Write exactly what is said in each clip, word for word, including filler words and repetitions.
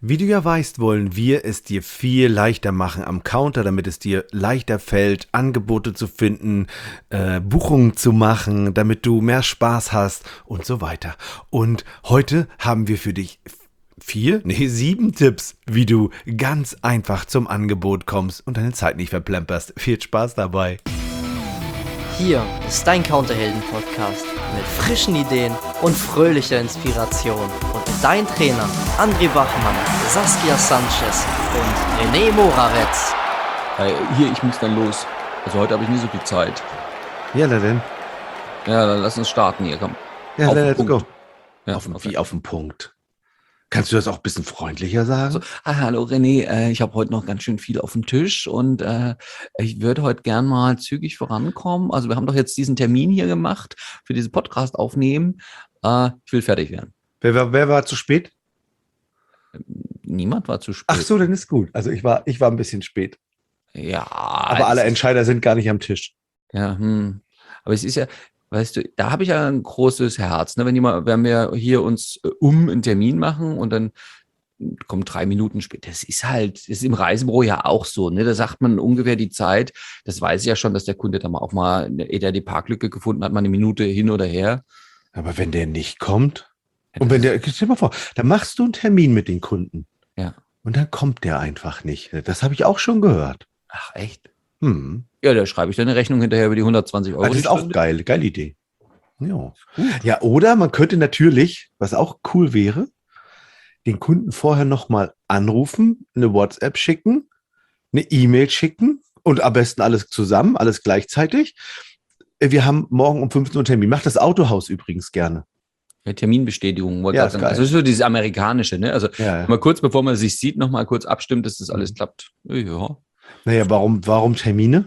Wie du ja weißt, wollen wir es dir viel leichter machen am Counter, damit es dir leichter fällt, Angebote zu finden, äh, Buchungen zu machen, damit du mehr Spaß hast und so weiter. Und heute haben wir für dich vier, nee, sieben Tipps, wie du ganz einfach zum Angebot kommst und deine Zeit nicht verplemperst. Viel Spaß dabei. Hier ist dein Counterhelden-Podcast mit frischen Ideen und fröhlicher Inspiration. Und dein Trainer André Bachmann, Saskia Sanchez und René Moravetz. Hey, hier, ich muss dann los. Also heute habe ich nicht so viel Zeit. Ja, na denn. Ja, dann lass uns starten hier, komm. Ja, Auf na, den let's Punkt. go. Ja, auf, okay. Wie auf den Punkt. Kannst du das auch ein bisschen freundlicher sagen? So, ah, hallo René, äh, ich habe heute noch ganz schön viel auf dem Tisch und äh, ich würde heute gern mal zügig vorankommen. Also wir haben doch jetzt diesen Termin hier gemacht für diesen Podcast aufnehmen. Äh, ich will fertig werden. Wer, wer, wer war zu spät? Niemand war zu spät. Ach so, dann ist gut. Also ich war, ich war ein bisschen spät. Ja. Aber alle es ist- Entscheider sind gar nicht am Tisch. Ja, hm. Aber es ist ja, weißt du, da habe ich ja ein großes Herz, ne? Wenn jemand, wenn wir hier uns äh, um einen Termin machen und dann kommt drei Minuten später. Das ist halt, das ist im Reisebüro ja auch so, ne? Da sagt man ungefähr die Zeit. Das weiß ich ja schon, dass der Kunde da mal auch mal, ehe der die Parklücke gefunden hat, mal eine Minute hin oder her. Aber wenn der nicht kommt, Ja, und wenn das- der, stell dir mal vor, dann machst du einen Termin mit den Kunden Ja. und dann kommt der einfach nicht. Das habe ich auch schon gehört. Ach, echt? Hm. Ja, da schreibe ich dann eine Rechnung hinterher über die hundertzwanzig Euro. Also das die ist auch Stunde. geil, geile Idee. Ja. Ja, oder man könnte natürlich, was auch cool wäre, den Kunden vorher nochmal anrufen, eine WhatsApp schicken, eine E-Mail schicken und am besten alles zusammen, alles gleichzeitig. Wir haben morgen um fünfzehn Uhr einen Termin. Macht das Autohaus übrigens gerne. Ja, Terminbestätigung. wollte Ja, gerade ist sagen. geil. Also das ist so dieses Amerikanische, ne? Also Ja, ja. mal kurz, bevor man sich sieht, nochmal kurz abstimmt, dass das alles klappt. Ja. Naja, warum, warum Termine?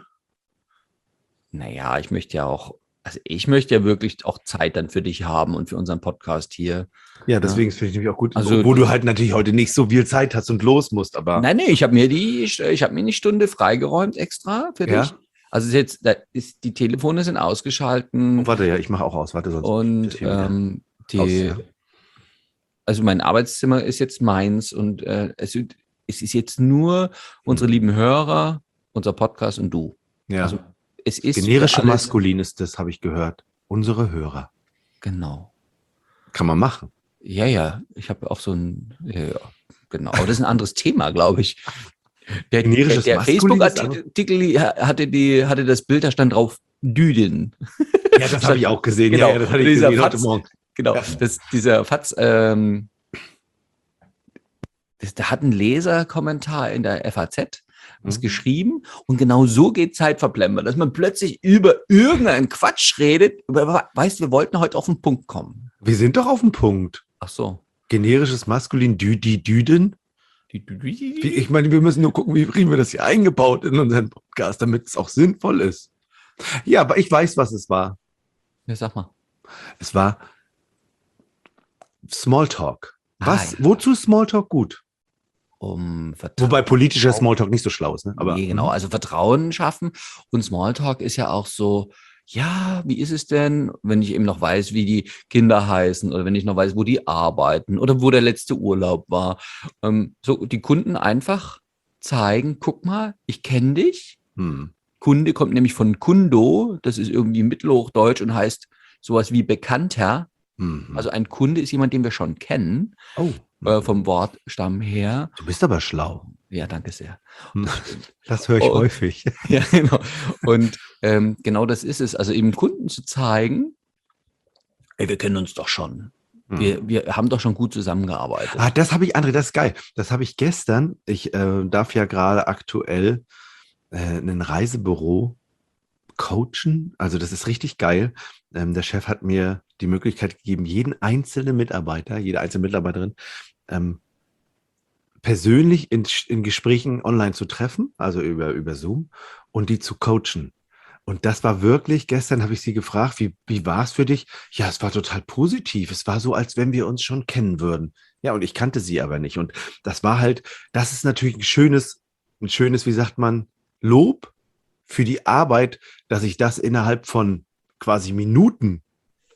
Naja, ich möchte ja auch, also ich möchte ja wirklich auch Zeit dann für dich haben und für unseren Podcast hier. Ja, deswegen finde ich nämlich auch gut, Also- wo du halt natürlich heute nicht so viel Zeit hast und los musst, aber Nein, nee, ich habe mir die, ich habe mir eine Stunde freigeräumt extra für Ja. dich. Also ist jetzt, da ist, die Telefone sind ausgeschalten oh, warte, ja, ich mache auch aus, warte, sonst und ist hier wieder ähm, die, aus, ja. also mein Arbeitszimmer ist jetzt meins und äh, es, es ist jetzt nur unsere lieben Hörer, unser Podcast und du. Ja. Also es ist Generische für alles- Maskulin ist das, habe ich gehört. Unsere Hörer. Genau. Kann man machen. Ja, ja, ich habe auch so ein, ja, ja, genau, aber das ist ein anderes Thema, glaube ich. Der, der, Generisches der Maskulin ist Facebook-Artikel hatte, die, hatte das Bild, da stand drauf Düden. Ja, das habe ich auch gesehen. Genau. Ja, ja, das hatte ich Dieser gesehen heute Fatz- Morgen. Genau, Ja. das, dieser Fatz, ähm, das, da hat ein Leserkommentar in der F A Z was Mhm. geschrieben und genau so geht Zeit verplempern, dass man plötzlich über irgendeinen Quatsch redet. Über, weißt du, wir wollten heute auf den Punkt kommen. Wir sind doch auf dem Punkt. Ach so. Generisches Maskulin, Dü, die Düden. Die, die, die, Wie, ich meine, wir müssen nur gucken, wie kriegen wir das hier eingebaut in unseren Podcast, damit es auch sinnvoll ist. Ja, aber ich weiß, was es war. ja, sag mal. Es war Smalltalk. Was? Ah, ja. Wozu ist Smalltalk gut? Um Vertrauen. Wobei politischer Smalltalk nicht so schlau ist, ne? Aber nee, genau, also Vertrauen schaffen und Smalltalk ist ja auch so, ja, wie ist es denn, wenn ich eben noch weiß, wie die Kinder heißen oder wenn ich noch weiß, wo die arbeiten oder wo der letzte Urlaub war. Ähm, so die Kunden einfach zeigen, guck mal, ich kenne dich. Hm. Kunde kommt nämlich von Kundo, das ist irgendwie Mittelhochdeutsch und heißt sowas wie Bekannter. Hm. Also ein Kunde ist jemand, den wir schon kennen, oh, äh, vom Wortstamm her. du bist aber schlau. Ja, danke sehr. Hm. Das höre ich Oh. häufig. Ja, genau. Und ähm, genau das ist es. Also eben Kunden zu zeigen, ey, wir kennen uns doch schon. Hm. Wir, wir haben doch schon gut zusammengearbeitet. Ah, das habe ich, André, das ist geil. Das habe ich gestern. Ich äh, darf ja gerade aktuell äh, ein Reisebüro coachen. Also das ist richtig geil. Ähm, der Chef hat mir die Möglichkeit gegeben, jeden einzelnen Mitarbeiter, jede einzelne Mitarbeiterin ähm, persönlich in, in Gesprächen online zu treffen, also über, über Zoom, und die zu coachen. Und das war wirklich, gestern habe ich sie gefragt, wie, wie war es für dich? Ja, es war total positiv. Es war so, als wenn wir uns schon kennen würden. Ja, und ich kannte sie aber nicht. Und das war halt, das ist natürlich ein schönes, ein schönes, wie sagt man, Lob für die Arbeit, dass ich das innerhalb von quasi Minuten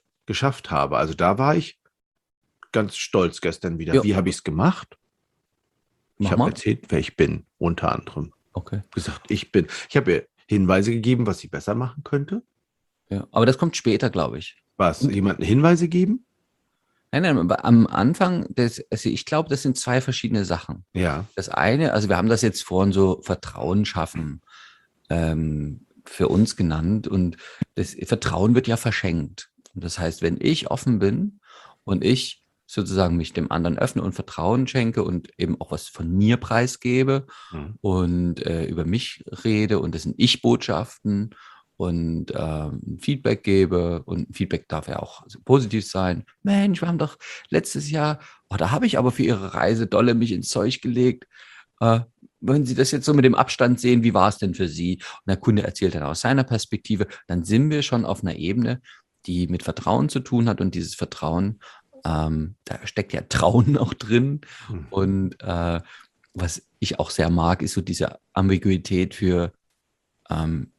geschafft habe. Also da war ich ganz stolz gestern wieder. Ja. Wie habe ich es gemacht? Ich Mach habe mal. erzählt, wer ich bin, unter anderem. Okay. Gesagt, ich bin. Ich habe ihr Hinweise gegeben, was sie besser machen könnte. Ja. Aber das kommt später, glaube ich. Was? Und- Jemanden Hinweise geben? Nein, nein, aber am Anfang, das, also ich glaube, das sind zwei verschiedene Sachen. Ja. Das eine, also wir haben das jetzt vorhin so Vertrauen schaffen ähm, für uns genannt und das Vertrauen wird ja verschenkt. Und das heißt, wenn ich offen bin und ich sozusagen mich dem anderen öffne und Vertrauen schenke und eben auch was von mir preisgebe Mhm. und äh, über mich rede und das sind Ich-Botschaften und ähm, Feedback gebe und Feedback darf ja auch positiv sein. Mensch, wir haben doch letztes Jahr, oh, da habe ich aber für Ihre Reise dolle mich ins Zeug gelegt. Äh, wenn Sie das jetzt so mit dem Abstand sehen, wie war es denn für Sie? Und der Kunde erzählt dann aus seiner Perspektive, dann sind wir schon auf einer Ebene, die mit Vertrauen zu tun hat und dieses Vertrauen, ähm, da steckt ja Trauen auch drin. Mhm. Und äh, was ich auch sehr mag, ist so diese Ambiguität für ähm,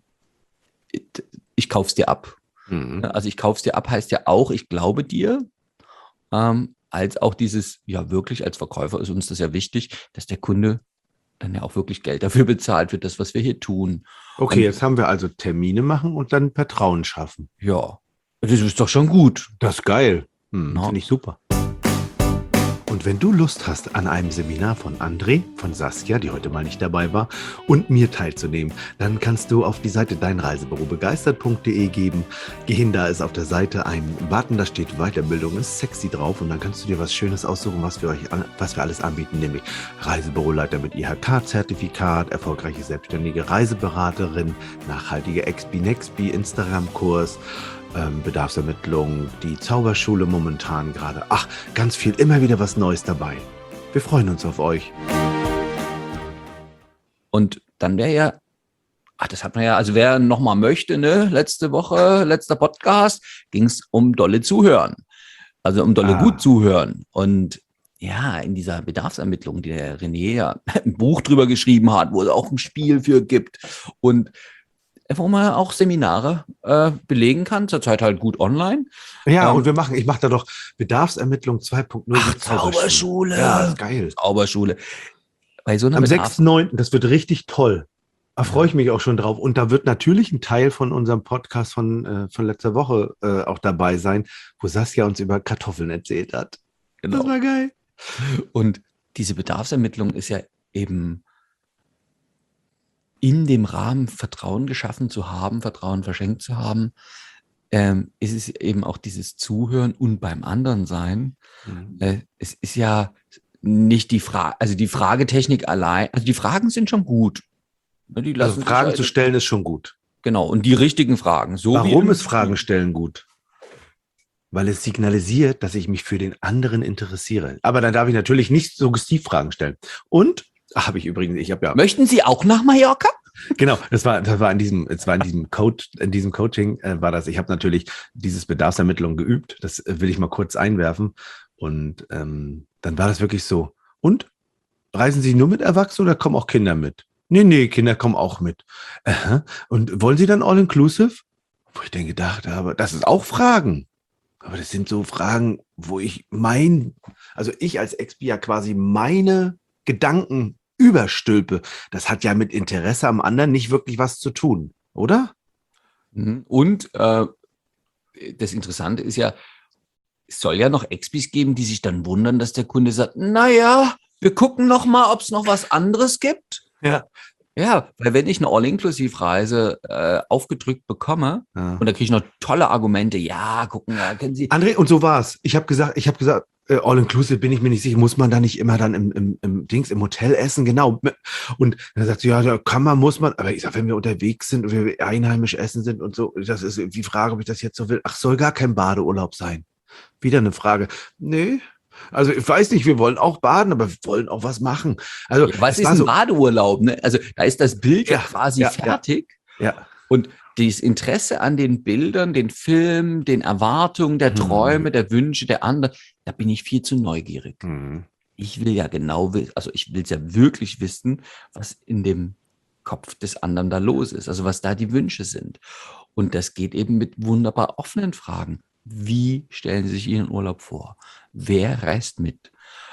ich kauf's dir ab. Mhm. Also ich kauf's dir ab heißt ja auch, ich glaube dir, ähm, als auch dieses, ja wirklich als Verkäufer ist uns das ja wichtig, dass der Kunde dann ja auch wirklich Geld dafür bezahlt für das, was wir hier tun. Okay, Und- jetzt haben wir also Termine machen und dann Vertrauen schaffen. Ja, das ist doch schon gut. Das ist geil. Hm, Ja. Finde ich super. Und wenn du Lust hast, an einem Seminar von André, von Saskia, die heute mal nicht dabei war, und mir teilzunehmen, dann kannst du auf die Seite deinreisebüro begeistert punkt de geben. Geh hin, da ist auf der Seite ein Button, da steht Weiterbildung, ist sexy drauf und dann kannst du dir was Schönes aussuchen, was wir euch an, was wir alles anbieten, nämlich Reisebüroleiter mit I H K-Zertifikat, erfolgreiche selbstständige Reiseberaterin, nachhaltige Expi-Nexpi, Instagram-Kurs, ähm, Bedarfsermittlung, die Zauberschule momentan gerade. Ach, ganz viel, immer wieder was Neues dabei. Wir freuen uns auf euch. Und dann wäre ja, ach, das hat man ja, also wer nochmal möchte, ne, letzte Woche, letzter Podcast, ging es um dolle Zuhören. Also um dolle Ah. gut zuhören. Und ja, in dieser Bedarfsermittlung, die der René ja ein Buch drüber geschrieben hat, wo es auch ein Spiel für gibt und wo man auch Seminare äh, belegen kann, zurzeit halt gut online. Ja, Ähm, und wir machen, ich mache da doch Bedarfsermittlung zwei Punkt null. Ach, die Zauberschule. Ja, ist geil. Zauberschule. Bei so einer Am Bedarfs- sechsten neunten, das wird richtig toll. Da freue ich mich auch schon drauf. Und da wird natürlich ein Teil von unserem Podcast von, äh, von letzter Woche äh, auch dabei sein, wo Saskia uns über Kartoffeln erzählt hat. Genau. Das war geil. Und diese Bedarfsermittlung ist ja eben in dem Rahmen Vertrauen geschaffen zu haben, Vertrauen verschenkt zu haben, ähm, ist es eben auch dieses Zuhören und beim anderen sein. Mhm. Äh, es ist ja nicht die Frage, also die Fragetechnik allein, also die Fragen sind schon gut. Ne, die lassen Also sich Fragen ja- zu stellen ist schon gut. Genau, und die richtigen Fragen. So wie Warum im- ist Fragen stellen gut? Weil es signalisiert, dass ich mich für den anderen interessiere. Aber dann darf ich natürlich nicht Suggestivfragen stellen. Und, habe ich übrigens, ich habe ja, Möchten Sie auch nach Mallorca? genau, das war, das war in diesem, es war in diesem Coach, in diesem Coaching äh, war das. Ich habe natürlich dieses Bedarfsermittlung geübt. Das äh, will ich mal kurz einwerfen. Und ähm, dann war das wirklich so. Und reisen Sie nur mit Erwachsenen oder kommen auch Kinder mit? Nee, nee, Kinder kommen auch mit. Aha. Und wollen Sie dann all-inclusive? Wo ich dann gedacht habe, das ist auch Fragen. Aber das sind so Fragen, wo ich mein, also ich als Expi ja quasi meine Gedanken überstülpe. Das hat ja mit Interesse am anderen nicht wirklich was zu tun, oder? Mhm. Und äh, das Interessante ist ja, es soll ja noch Expis geben, die sich dann wundern, dass der Kunde sagt, naja, wir gucken noch mal, ob es noch was anderes gibt. Ja. Ja, weil wenn ich eine All-Inclusive-Reise äh, aufgedrückt bekomme Ja. und da kriege ich noch tolle Argumente, ja, gucken, ja, können Sie. André, und so war's. Ich habe gesagt, ich habe gesagt, äh, all-inclusive bin ich mir nicht sicher. Muss man da nicht immer dann im, im, im Dings, im Hotel essen? Genau. Und dann sagt sie, ja, da kann man, muss man. Aber ich sage, wenn wir unterwegs sind und wir einheimisch essen sind und so, das ist die Frage, ob ich das jetzt so will. Ach, soll gar kein Badeurlaub sein. Wieder eine Frage. Nee. Also ich weiß nicht, wir wollen auch baden, aber wir wollen auch was machen. Also Ja, was es ist war ein so, Badeurlaub? Ne? Also da ist das Bild ja, Ja, quasi ja, fertig. ja. Und dieses Interesse an den Bildern, den Filmen, den Erwartungen, der Hm. Träume, der Wünsche der anderen, da bin ich viel zu neugierig. Hm. Ich will ja genau wissen, also ich will es ja wirklich wissen, was in dem Kopf des anderen da los ist, also was da die Wünsche sind. Und das geht eben mit wunderbar offenen Fragen. Wie stellen Sie sich Ihren Urlaub vor? Wer reist mit?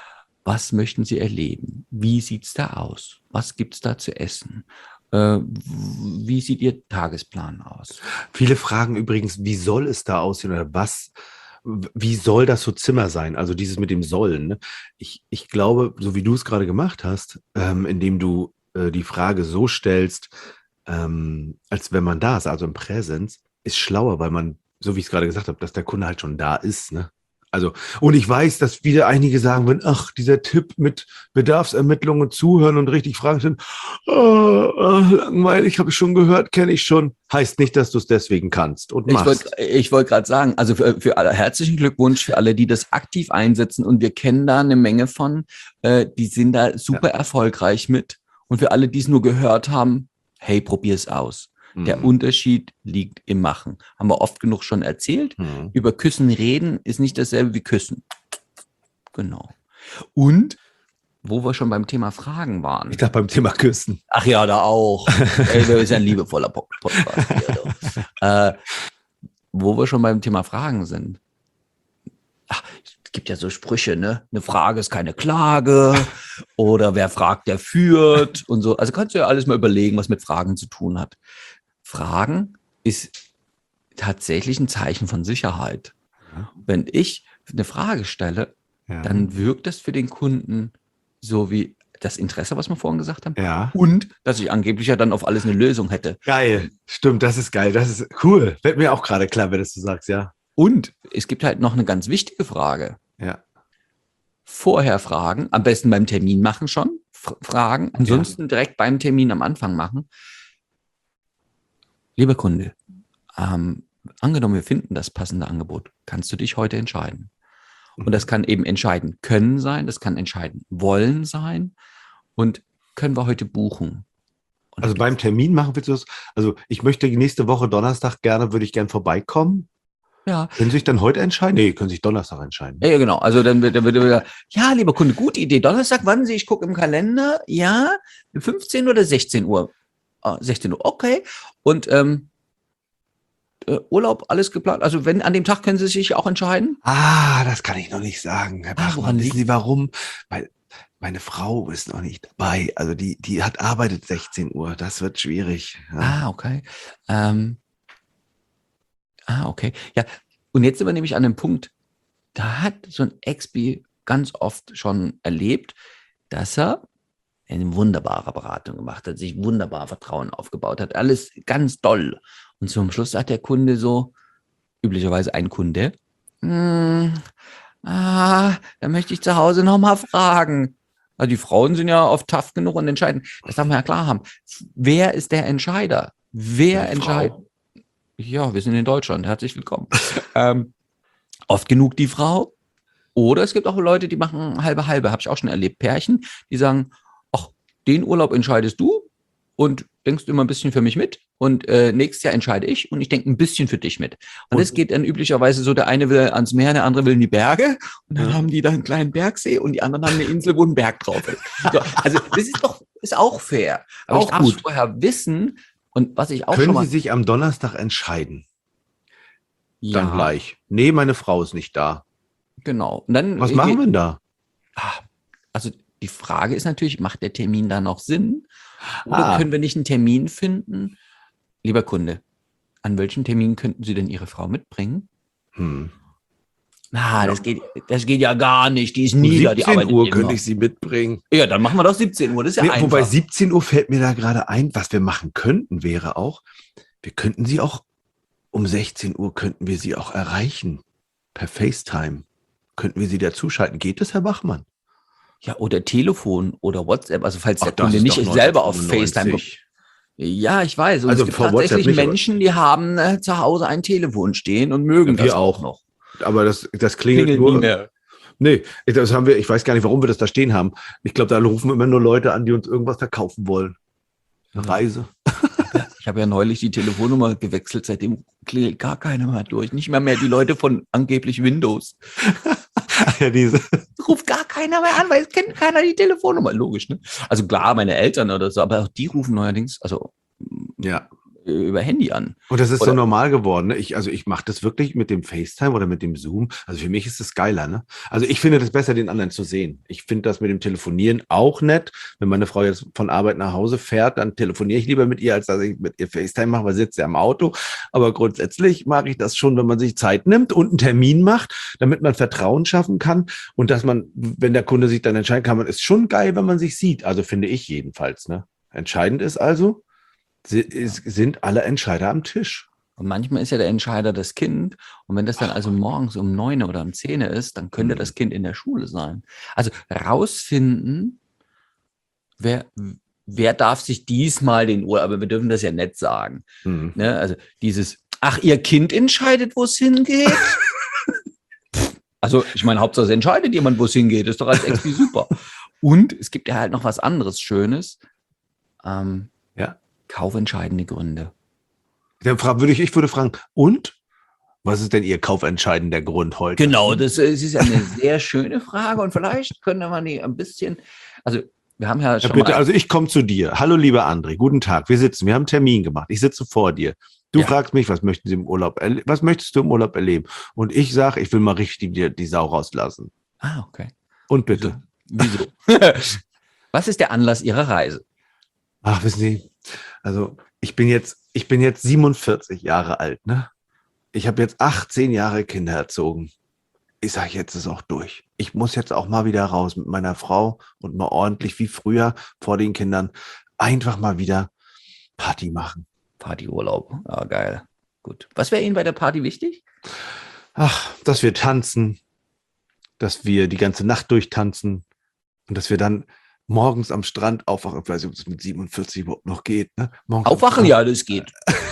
was möchten Sie erleben? Wie sieht es da aus? Was gibt es da zu essen? Äh, wie sieht Ihr Tagesplan aus? Viele fragen übrigens, wie soll es da aussehen oder was, wie soll das so Zimmer sein? Also dieses mit dem Sollen. Ne? Ich, ich glaube, so wie du es gerade gemacht hast, ähm, indem du äh, die Frage so stellst, ähm, als wenn man da ist, also im Präsens, ist schlauer, weil man, so wie ich es gerade gesagt habe, dass der Kunde halt schon da ist, ne? Also, und ich weiß, dass wieder einige sagen würden, ach, dieser Tipp mit Bedarfsermittlungen und Zuhören und richtig Fragen sind, oh, oh, langweilig, habe ich schon gehört, kenne ich schon. Heißt nicht, dass du es deswegen kannst und Ich machst. wollte ich wollt gerade sagen, also für, für alle herzlichen Glückwunsch für alle, die das aktiv einsetzen und wir kennen da eine Menge von, äh, die sind da super Ja. erfolgreich mit. Und für alle, die es nur gehört haben, hey, probier es aus. Der Mhm. Unterschied liegt im Machen. Haben wir oft genug schon erzählt. Mhm. Über Küssen reden ist nicht dasselbe wie Küssen. Genau. Und wo wir schon beim Thema Fragen waren. Ich dachte beim Thema Küssen. Ach ja, da auch. Ey, wir sind ein liebevoller Po- Podcast hier. Du. Äh, wo wir schon beim Thema Fragen sind. Ach, es gibt ja so Sprüche, ne? Eine Frage ist keine Klage. Oder wer fragt, der führt und so. Also kannst du ja alles mal überlegen, was mit Fragen zu tun hat. Fragen ist tatsächlich ein Zeichen von Sicherheit. Ja. Wenn ich eine Frage stelle, Ja. dann wirkt das für den Kunden so wie das Interesse, was wir vorhin gesagt haben. Ja. Und dass ich angeblich ja dann auf alles eine Lösung hätte. Geil. Stimmt, das ist geil. Das ist cool. Wird mir auch gerade klar, wenn du das so sagst, ja. Und es gibt halt noch eine ganz wichtige Frage. Ja. Vorher fragen, am besten beim Termin machen schon, f- fragen, ansonsten direkt beim Termin am Anfang machen. Lieber Kunde, ähm, angenommen, wir finden das passende Angebot, kannst du dich heute entscheiden. Und das kann eben entscheiden können sein, das kann entscheiden wollen sein und können wir heute buchen. Und Also beim Termin machen wir das. Also ich möchte nächste Woche Donnerstag gerne, würde ich gerne vorbeikommen. ja, Können Sie sich dann heute entscheiden? Nee, können sich Donnerstag entscheiden. ja, genau. Also dann wird, dann wird wieder, ja, lieber Kunde, gute Idee. Donnerstag, wann Sie? Ich gucke im Kalender. Ja, fünfzehn oder sechzehn Uhr? Ah, sechzehn Uhr, okay. Und ähm, äh, Urlaub, alles geplant. Also wenn an dem Tag können Sie sich auch entscheiden. Ah, das kann ich noch nicht sagen, Herr Ah, Bachmann. woran Wissen liegt- Sie warum? Weil meine Frau ist noch nicht dabei. Also die, die hat arbeitet sechzehn Uhr. Das wird schwierig. Ja. Ah, okay. Ähm, ah, okay. Ja, und jetzt sind wir nämlich an einem Punkt, da hat so ein Expi ganz oft schon erlebt, dass er eine wunderbare Beratung gemacht hat, sich wunderbar Vertrauen aufgebaut hat, alles ganz doll. Und zum Schluss sagt der Kunde so, üblicherweise ein Kunde, "Hm, ah, da möchte ich zu Hause nochmal fragen. Also die Frauen sind ja oft tough genug und entscheiden. Das darf man ja klar haben. Wer ist der Entscheider? Wer Die entscheidet? Frau. Ja, wir sind in Deutschland. Herzlich willkommen. ähm, oft genug die Frau. Oder es gibt auch Leute, die machen halbe halbe. Habe ich auch schon erlebt. Pärchen, die sagen, ach, den Urlaub entscheidest du und denkst immer ein bisschen für mich mit. Und äh, nächstes Jahr entscheide ich und ich denke ein bisschen für dich mit. Und Und- es geht dann üblicherweise so, der eine will ans Meer, der andere will in die Berge. Und dann Ja. haben die da einen kleinen Bergsee und die anderen haben eine Insel, wo ein Berg drauf ist. So, also das ist doch ist auch fair. Aber Auch ich darf gut. vorher wissen und was ich auch schon Können mal... Sie sich am Donnerstag entscheiden? ja, Dann gleich. Nee, meine Frau ist nicht da. genau. Und dann, Was machen wir denn da? Ah, also die Frage ist natürlich, macht der Termin da noch Sinn? Oder Ah. können wir nicht einen Termin finden? Lieber Kunde, an welchen Termin könnten Sie denn Ihre Frau mitbringen? Hm. Na, das geht, das geht ja gar nicht. Die ist Um nie da, die siebzehn arbeitet Uhr immer. könnte ich sie mitbringen. Ja, dann machen wir doch siebzehn Uhr. Das ist ja Nee, einfach. wobei siebzehn Uhr fällt mir da gerade ein, was wir machen könnten, wäre auch, wir könnten sie auch um sechzehn Uhr könnten wir sie auch erreichen. Per FaceTime. Könnten wir sie dazuschalten. Geht das, Herr Bachmann? Ja, oder Telefon oder WhatsApp. Also falls der Ach, das Kunde ist nicht doch selber auf neunzehnhundertneunundneunzig. FaceTime kommt. Ja, ich weiß. Und Also es gibt vor WhatsApp tatsächlich nicht, aber- Menschen, die haben äh, zu Hause ein Telefon stehen und mögen Wir das auch. noch. Aber das, das klingelt, Klingelt nur. nie mehr. Nee, das haben wir, ich weiß gar nicht, warum wir das da stehen haben. Ich glaube, da rufen immer nur Leute an, die uns irgendwas verkaufen wollen. Eine Reise. Ich habe ja neulich die Telefonnummer gewechselt, seitdem klingelt gar keiner mehr durch. Nicht mehr mehr die Leute von angeblich Windows. ja, diese. Ruft gar keiner mehr an, weil es kennt keiner die Telefonnummer. Logisch, ne? Also klar, meine Eltern oder so, aber auch die rufen neuerdings, also Ja. über Handy an. Und das ist Oder- so normal geworden. Ne? Ich, also ich mache das wirklich mit dem FaceTime oder mit dem Zoom. Also für mich ist das geiler. Ne? Also ich finde das besser, den anderen zu sehen. Ich finde das mit dem Telefonieren auch nett. Wenn meine Frau jetzt von Arbeit nach Hause fährt, dann telefoniere ich lieber mit ihr, als dass ich mit ihr FaceTime mache, weil sie sitzt ja im Auto. Aber grundsätzlich mag ich das schon, wenn man sich Zeit nimmt und einen Termin macht, damit man Vertrauen schaffen kann. Und dass man, wenn der Kunde sich dann entscheiden kann, man ist schon geil, wenn man sich sieht. Also finde ich jedenfalls. Ne? Entscheidend ist also, sind alle Entscheider am Tisch. Und manchmal ist ja der Entscheider das Kind. Und wenn das dann also morgens um neun oder um zehn ist, dann könnte Mhm. das Kind in der Schule sein. Also rausfinden, wer, wer darf sich diesmal den Urlaub, aber wir dürfen das ja nicht sagen. Mhm. Ne? Also dieses, ach, ihr Kind entscheidet, wo es hingeht? Also ich meine, Hauptsache es entscheidet jemand, wo es hingeht. Ist doch als Expi super. Und es gibt ja halt noch was anderes Schönes. Ähm, Ja. Kaufentscheidende Gründe. Dann fra- würde ich, ich würde fragen, und? Was ist denn Ihr kaufentscheidender Grund heute? Genau, das äh, ist ja eine sehr schöne Frage und vielleicht können wir die ein bisschen, also wir haben ja Ja, schon bitte, mal, also ich komme zu dir. Hallo, lieber André, guten Tag. Wir sitzen, wir haben einen Termin gemacht. Ich sitze vor dir. Du Ja. fragst mich, was möchten Sie im Urlaub, erle- was möchtest du im Urlaub erleben? Und ich sage, ich will mal richtig die, die Sau rauslassen. ah, okay, Und bitte. wieso? Was ist der Anlass Ihrer Reise? Ach, wissen Sie, also ich bin jetzt, ich bin jetzt siebenundvierzig Jahre alt, ne? Ich habe jetzt achtzehn Jahre Kinder erzogen. Ich sage, jetzt ist auch durch. Ich muss jetzt auch mal wieder raus mit meiner Frau und mal ordentlich wie früher vor den Kindern einfach mal wieder Party machen. Partyurlaub, ja geil, gut. Was wäre Ihnen bei der Party wichtig? Ach, dass wir tanzen, dass wir die ganze Nacht durchtanzen und dass wir dann morgens am Strand aufwachen. Ich weiß nicht, ob es mit siebenundvierzig überhaupt noch geht. Ne? Morgens am Aufwachen, Strand, ja, das geht.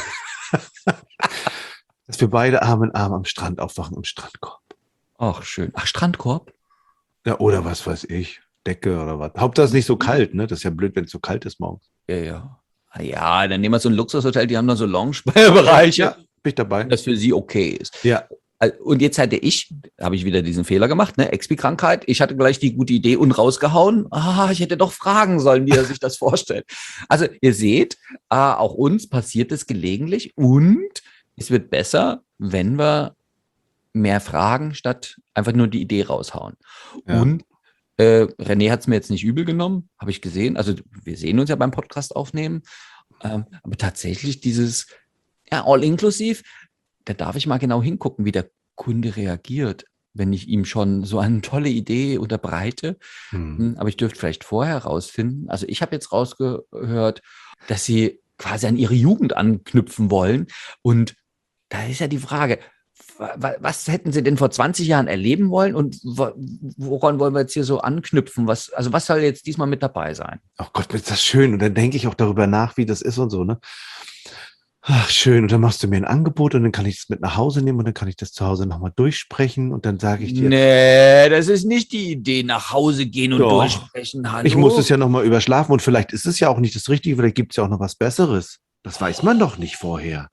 Dass wir beide Arm in Arm am Strand aufwachen, im Strandkorb. Ach, schön. Ach, Strandkorb? Ja, oder was weiß ich, Decke oder was. Hauptsache es ist nicht so kalt, ne? Das ist ja blöd, wenn es so kalt ist morgens. Ja, ja. Ah, ja, dann nehmen wir so ein Luxushotel, die haben da so Lounge-Bereiche, Ja, bin ich dabei. das für Sie okay ist. Ja, Und jetzt hatte ich, habe ich wieder diesen Fehler gemacht, ne, Expi-Krankheit. Ich hatte gleich die gute Idee und rausgehauen. Ah, ich hätte doch fragen sollen, wie er sich das vorstellt. Also ihr seht, ah, auch uns passiert es gelegentlich und es wird besser, wenn wir mehr fragen, statt einfach nur die Idee raushauen. Ja. Und äh, René hat es mir jetzt nicht übel genommen, habe ich gesehen. Also wir sehen uns ja beim Podcast aufnehmen. Ähm, aber tatsächlich dieses, ja, all-inklusiv, da darf ich mal genau hingucken, wie der Kunde reagiert, wenn ich ihm schon so eine tolle Idee unterbreite. Hm. Aber ich dürfte vielleicht vorher rausfinden, also ich habe jetzt rausgehört, dass sie quasi an ihre Jugend anknüpfen wollen. Und da ist ja die Frage, wa- was hätten sie denn vor zwanzig Jahren erleben wollen und wo- woran wollen wir jetzt hier so anknüpfen? Was, also was soll jetzt diesmal mit dabei sein? Oh Gott, ist das schön. Und dann denke ich auch darüber nach, wie das ist und so, ne? Ach, schön. Und dann machst du mir ein Angebot und dann kann ich das mit nach Hause nehmen und dann kann ich das zu Hause nochmal durchsprechen und dann sage ich dir, Nee, das ist nicht die Idee, nach Hause gehen und Doch. durchsprechen. Hallo? ich muss es ja nochmal überschlafen und vielleicht ist es ja auch nicht das Richtige, vielleicht gibt es ja auch noch was Besseres. Das weiß man doch nicht vorher.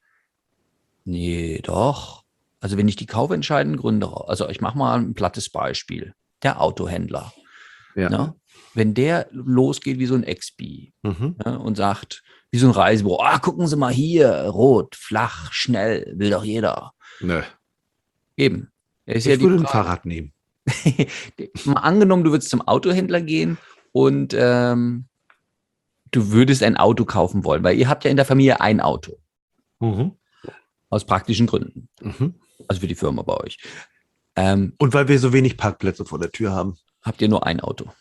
Nee, doch. Also wenn ich die kaufentscheidenden Gründe, ra- also ich mache mal ein plattes Beispiel. Der Autohändler. Ja. Ne? Wenn der losgeht wie so ein Expi, Mhm. ne, und sagt, wie so ein Reisebüro, ah, gucken Sie mal hier, rot, flach, schnell, will doch jeder. Nö. Eben. Da ist Ich ja die würde ein Frage- Fahrrad nehmen. Mal angenommen, du würdest zum Autohändler gehen und ähm, du würdest ein Auto kaufen wollen, weil ihr habt ja in der Familie ein Auto. Mhm. Aus praktischen Gründen. Mhm. Also für die Firma bei euch. Ähm, Und weil wir so wenig Parkplätze vor der Tür haben. habt ihr nur ein Auto?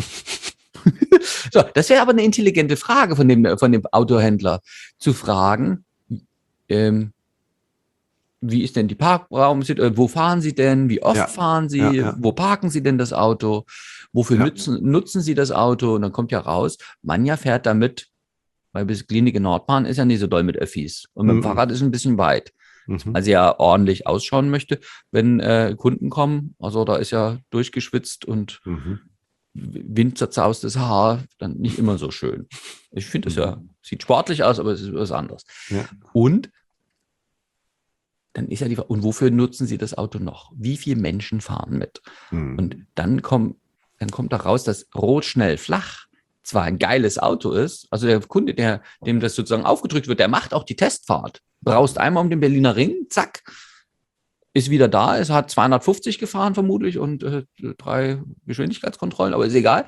So, das wäre aber eine intelligente Frage von dem, von dem Autohändler, zu fragen, ähm, wie ist denn die Parkraum, wo fahren Sie denn, wie oft Ja, fahren Sie, ja, ja. wo parken Sie denn das Auto, wofür Ja. nutzen, nutzen Sie das Auto? Und dann kommt ja raus, Manja fährt damit, weil bis Klinik in Nordbahn ist ja nicht so doll mit Öffis und mit dem Mhm. Fahrrad ist ein bisschen weit. Mhm. Also ja ordentlich ausschauen möchte, wenn äh, Kunden kommen. Also da ist ja durchgeschwitzt und Mhm. windzerzaustes Haar, dann nicht immer so schön. Ich finde es ja, sieht sportlich aus, aber es ist was anderes. Ja. Und dann ist ja die Frage, und wofür nutzen Sie das Auto noch? Wie viele Menschen fahren mit? Mhm. Und dann kommt, dann kommt da raus, dass rot, schnell, flach zwar ein geiles Auto ist, also der Kunde, der, dem das sozusagen aufgedrückt wird, der macht auch die Testfahrt, braust einmal um den Berliner Ring, zack, ist wieder da, es hat zweihundertfünfzig gefahren vermutlich und äh, drei Geschwindigkeitskontrollen, aber ist egal.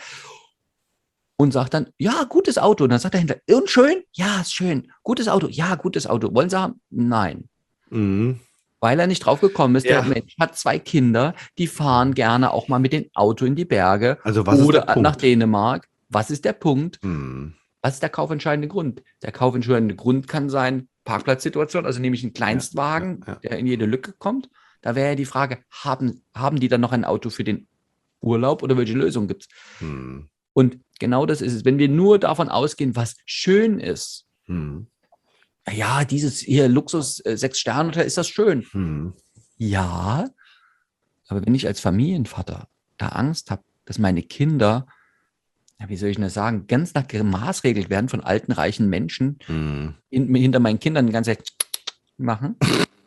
Und sagt dann, ja, gutes Auto. Und dann sagt er hinter, und schön? Ja, ist schön. Gutes Auto? Ja, gutes Auto. Wollen Sie haben? Nein. Mhm. Weil er nicht drauf gekommen ist, Ja. der Mensch hat zwei Kinder, die fahren gerne auch mal mit dem Auto in die Berge Also was ist oder der Punkt? nach Dänemark. Was ist der Punkt? Mhm. Was ist der kaufentscheidende Grund? Der kaufentscheidende Grund kann sein, Parkplatzsituation, also nämlich einen Kleinstwagen, Ja, ja, ja. der in jede Lücke kommt. Da wäre ja die Frage, haben, haben die dann noch ein Auto für den Urlaub oder welche Lösung gibt es? Mhm. Und genau das ist es. Wenn wir nur davon ausgehen, was schön ist, Mhm. ja, dieses hier Luxus äh, Sechs-Sterne-Hotel, ist das schön? Mhm. Ja, aber wenn ich als Familienvater da Angst habe, dass meine Kinder, ja, wie soll ich denn das sagen, ganz nach gemaßregelt werden von alten, reichen Menschen, Mhm. in, hinter meinen Kindern die ganze Zeit machen,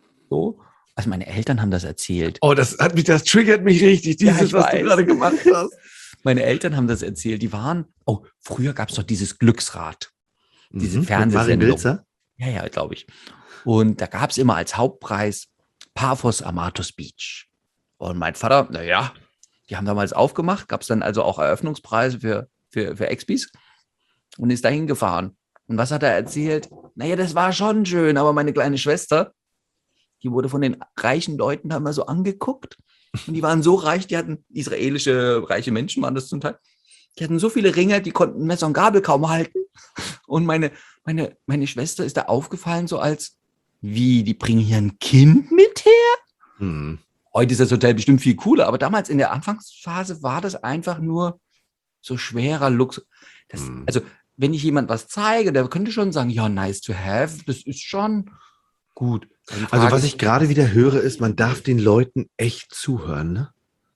so. Also meine Eltern haben das erzählt. Oh, das hat mich, das triggert mich richtig, Ja, dieses, ich was weiß. du gerade gemacht hast. Meine Eltern haben das erzählt. Die waren, oh, früher gab es doch dieses Glücksrad. Diese Mhm. Mit Marin Fernsehsendung. Wilzer? Ja, ja, glaube ich. Und da gab es immer als Hauptpreis Paphos Amatus Beach. Und mein Vater, naja, die haben damals aufgemacht, gab es dann also auch Eröffnungspreise für, für, für Expis und ist dahin gefahren. Und was hat er erzählt? Naja, das war schon schön, aber meine kleine Schwester, die wurde von den reichen Leuten da immer so angeguckt. Und die waren so reich, die hatten israelische reiche Menschen, waren das zum Teil. Die hatten so viele Ringe, die konnten Messer und Gabel kaum halten. Und meine, meine, meine Schwester ist da aufgefallen, so als, wie, die bringen hier ein Kind mit her? Mhm. Heute ist das Hotel bestimmt viel cooler, aber damals in der Anfangsphase war das einfach nur so schwerer Luxus. Das, Mhm. also, wenn ich jemand was zeige, der könnte schon sagen, ja, nice to have, das ist schon gut. Also was ich gerade wieder höre, ist, man darf den Leuten echt zuhören, ne?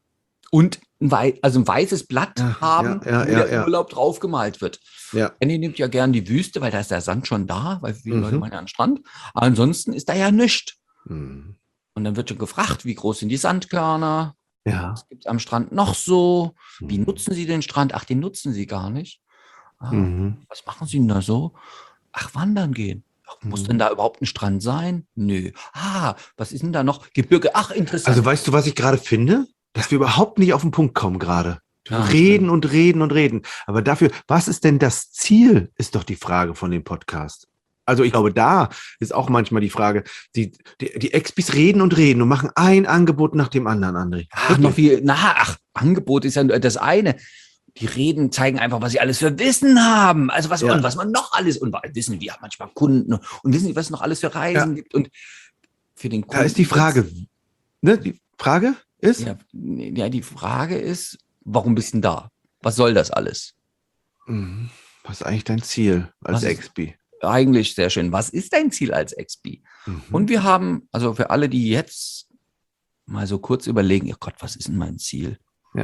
Und ein, Wei also ein weißes Blatt Ja, haben, ja, ja, wo ja, der ja. Urlaub drauf gemalt wird. Ja. Annie nimmt ja gern die Wüste, weil da ist der Sand schon da, weil viele Mhm. Leute meinen ja an den Strand. Aber ansonsten ist da ja nichts. Mhm. Und dann wird schon gefragt, wie groß sind die Sandkörner? Ja. Was gibt es am Strand noch so? Wie Mhm. nutzen sie den Strand? Ach, den nutzen sie gar nicht. Ah, Mhm. was machen sie denn da so? Ach, wandern gehen. Ach, muss Mhm. denn da überhaupt ein Strand sein? Nö. Ah, was ist denn da noch? Gebirge. Ach, interessant. Also weißt du, was ich gerade finde? Dass wir überhaupt nicht auf den Punkt kommen gerade. Wir Ja, reden stimmt. und reden und reden. Aber dafür, was ist denn das Ziel, ist doch die Frage von dem Podcast. Also ich glaube, da ist auch manchmal die Frage, die, die, die Expis reden und reden und machen ein Angebot nach dem anderen, André. Ach, noch viel. Na, ach, Angebot ist ja nur das eine. Die reden, zeigen einfach, was sie alles für Wissen haben. Also was, Ja. und was man noch alles, und wissen, die haben manchmal Kunden und wissen, was es noch alles für Reisen Ja. gibt. Und für den Kunden. Da ist die Frage, ne? Die Frage ist, Ja, ja, die Frage ist, warum bist du denn da? Was soll das alles? Mhm. Was ist eigentlich dein Ziel als Was ist- Expi? Eigentlich sehr schön. Was ist dein Ziel als Expi? Mhm. Und wir haben, also für alle, die jetzt mal so kurz überlegen, oh Gott, was ist denn mein Ziel? Ja.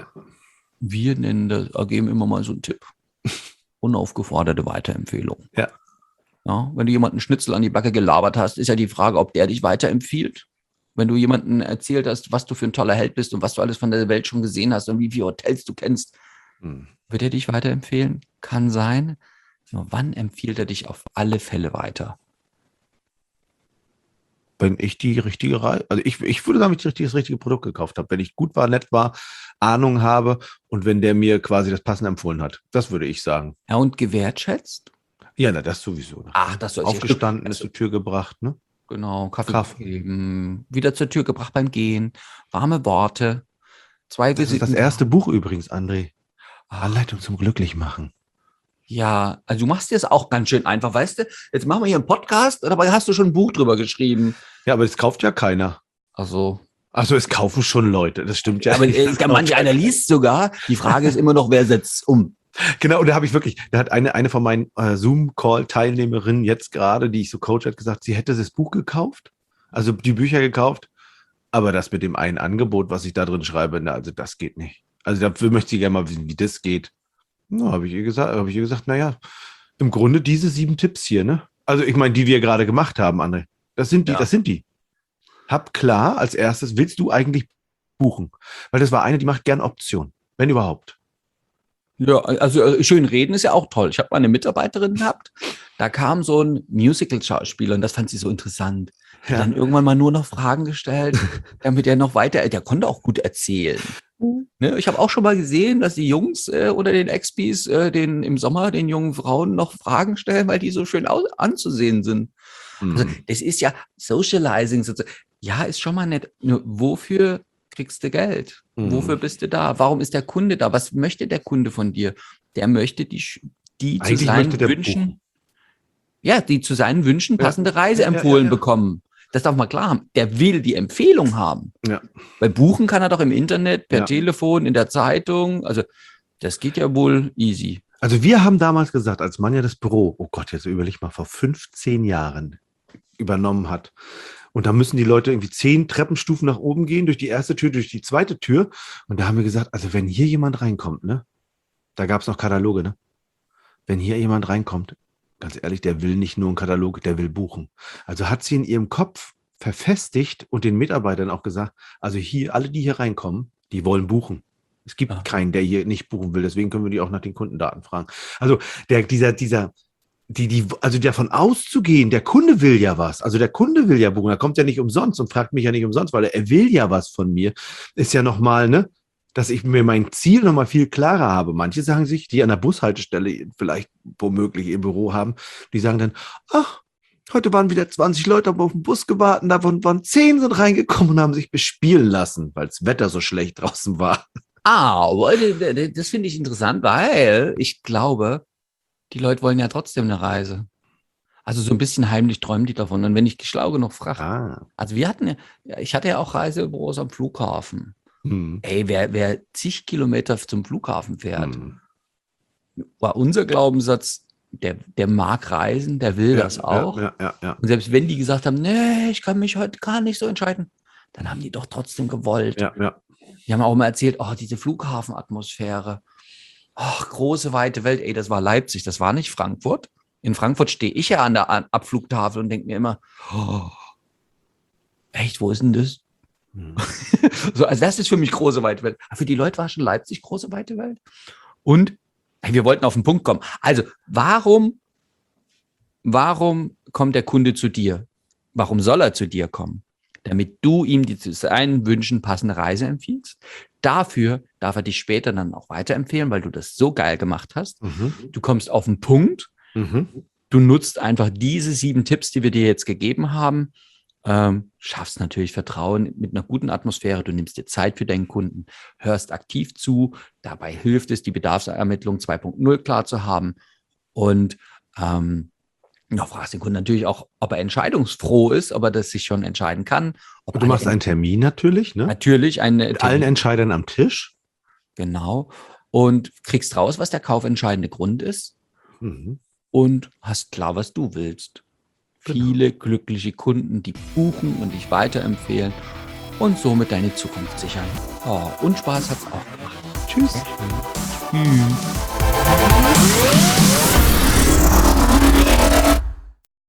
Wir nennen das, geben immer mal so einen Tipp. Unaufgeforderte Weiterempfehlung. Ja. Ja, wenn du jemanden Schnitzel an die Backe gelabert hast, ist ja die Frage, ob der dich weiterempfiehlt. Wenn du jemanden erzählt hast, was du für ein toller Held bist und was du alles von der Welt schon gesehen hast und wie viele Hotels du kennst, Mhm. wird er dich weiterempfehlen? Kann sein. Nur wann empfiehlt er dich auf alle Fälle weiter? Wenn ich die richtige Reise, also ich, ich würde sagen, wenn ich das richtige, das richtige Produkt gekauft habe, wenn ich gut war, nett war, Ahnung habe und wenn der mir quasi das Passende empfohlen hat. Das würde ich sagen. Ja, und gewertschätzt? Ja, na, das sowieso. Ne? Ach, das soll Aufgestanden, ja ist zur Tür gebracht, ne? Genau, Kaffee, Kaffee. gegeben, wieder zur Tür gebracht beim Gehen, warme Worte, zwei Das ist Visiten. das erste Buch übrigens, André. Ach, Anleitung zum Glücklichmachen. ja, also du machst dir es auch ganz schön einfach, weißt du? Jetzt machen wir hier einen Podcast, dabei hast du schon ein Buch drüber geschrieben. Ja, aber das kauft ja keiner. Also, Also es kaufen schon Leute, das stimmt ja. aber äh, der manch einer liest sogar. Die Frage ist immer noch, wer setzt es um? Genau, und da habe ich wirklich, da hat eine, eine von meinen äh, Zoom-Call-Teilnehmerinnen jetzt gerade, die ich so coach, hat gesagt, sie hätte das Buch gekauft, also die Bücher gekauft, aber das mit dem einen Angebot, was ich da drin schreibe, na, also das geht nicht. Also dafür möchte ich gerne mal wissen, wie das geht. Na, habe ich ihr gesagt, habe ich ihr gesagt, naja, im Grunde diese sieben Tipps hier, ne? Also ich meine, die wir gerade gemacht haben, André. Das sind die, Ja. das sind die. Hab klar, als erstes, willst du eigentlich buchen? Weil das war eine, die macht gern Option, wenn überhaupt. Ja, also äh, schön reden ist ja auch toll. Ich habe mal eine Mitarbeiterin gehabt, da kam so ein Musical-Schauspieler und das fand sie so interessant. Der Ja. hat dann irgendwann mal nur noch Fragen gestellt, damit er noch weiter, der konnte auch gut erzählen. Ne, ich habe auch schon mal gesehen, dass die Jungs äh, unter den Expis äh, den, im Sommer den jungen Frauen noch Fragen stellen, weil die so schön aus, anzusehen sind. Also Mhm. das ist ja Socializing. sozusagen. Ja, ist schon mal nett. Nur wofür kriegst du Geld? Mhm. Wofür bist du da? Warum ist der Kunde da? Was möchte der Kunde von dir? Der möchte die, sch- die zu Eigentlich möchte seinen der Wünschen, buchen. ja, die zu seinen Wünschen Ja. passende Reise Ja, ja, empfohlen ja, ja. bekommen. Das darf man klar haben. Der will die Empfehlung haben. Ja. Weil buchen kann er doch im Internet, per Ja. Telefon, in der Zeitung. Also das geht ja wohl easy. Also wir haben damals gesagt, als Manja das Büro, oh Gott, jetzt überleg mal, vor fünfzehn Jahren übernommen hat. Und da müssen die Leute irgendwie zehn Treppenstufen nach oben gehen, durch die erste Tür, durch die zweite Tür. Und da haben wir gesagt, also wenn hier jemand reinkommt, ne, da gab es noch Kataloge, ne? Wenn hier jemand reinkommt, ganz ehrlich, der will nicht nur einen Katalog, der will buchen. Also hat sie in ihrem Kopf verfestigt und den Mitarbeitern auch gesagt, also hier, alle, die hier reinkommen, die wollen buchen. Es gibt Ja. keinen, der hier nicht buchen will, deswegen können wir die auch nach den Kundendaten fragen. Also der, dieser, dieser, die, die, also davon auszugehen, der Kunde will ja was, also der Kunde will ja buchen, er kommt ja nicht umsonst und fragt mich ja nicht umsonst, weil er, er will ja was von mir, ist ja nochmal, ne, dass ich mir mein Ziel nochmal viel klarer habe. Manche sagen sich, die an der Bushaltestelle vielleicht womöglich ihr Büro haben, die sagen dann, ach, heute waren wieder zwanzig Leute, haben auf den Bus gewartet, davon waren zehn sind reingekommen und haben sich bespielen lassen, weil das Wetter so schlecht draußen war. Ah, aber das finde ich interessant, weil ich glaube, die Leute wollen ja trotzdem eine Reise. Also so ein bisschen heimlich träumen die davon. Und wenn ich schlau genug frage, Ah. also wir hatten ja, ich hatte ja auch Reisebüros am Flughafen. Hm. Ey, wer, wer zig Kilometer zum Flughafen fährt, Hm. war unser Glaubenssatz, der, der mag reisen, der will Ja, das auch. Ja, ja, ja, Und selbst wenn die gesagt haben, nee, ich kann mich heute gar nicht so entscheiden, dann haben die doch trotzdem gewollt. ja, ja. Die haben auch mal erzählt, oh, diese Flughafenatmosphäre, ach, große, weite Welt, ey, das war Leipzig, das war nicht Frankfurt. In Frankfurt stehe ich ja an der An- Abflugtafel und denke mir immer, oh, echt, wo ist denn das? Hm. So, also das ist für mich große, weite Welt. Aber für die Leute war schon Leipzig große, weite Welt. Und ey, wir wollten auf den Punkt kommen. Also, warum, warum kommt der Kunde zu dir? Warum soll er zu dir kommen? Damit du ihm die zu seinen Wünschen passende Reise empfiehlst. Dafür darf er dich später dann auch weiterempfehlen, weil du das so geil gemacht hast. Mhm. Du kommst auf den Punkt. Mhm. Du nutzt einfach diese sieben Tipps, die wir dir jetzt gegeben haben. Ähm, schaffst natürlich Vertrauen mit einer guten Atmosphäre. Du nimmst dir Zeit für deinen Kunden, hörst aktiv zu. Dabei hilft es, die Bedarfsermittlung zwei Punkt null klar zu haben. Und ähm, ja, fragst den Kunden natürlich auch, ob er entscheidungsfroh ist, ob er das sich schon entscheiden kann. Ob Und du machst alle- einen Termin natürlich, ne? Natürlich eine Mit allen Entscheidern am Tisch. Genau. Und kriegst raus, was der kaufentscheidende Grund ist. Mhm. Und hast klar, was du willst. Genau. Viele glückliche Kunden, die buchen und dich weiterempfehlen und somit deine Zukunft sichern. Oh, und Spaß hat's auch gemacht. Tschüss. Tschüss.